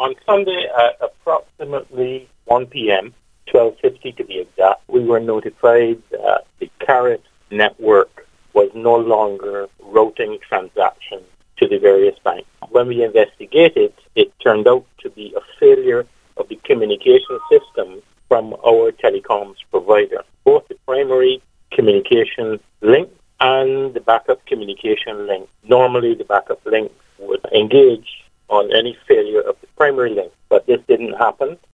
On Sunday at approximately 1 p.m., 12:50 to be exact, we were notified that the Carrot network was no longer routing transactions to the various banks. When we investigated, it turned out to be a failure of the communication system from our telecoms provider. Both the primary communication link and the backup communication link. Normally, the backup link would engage on any failure of the primary link, but this didn't happen.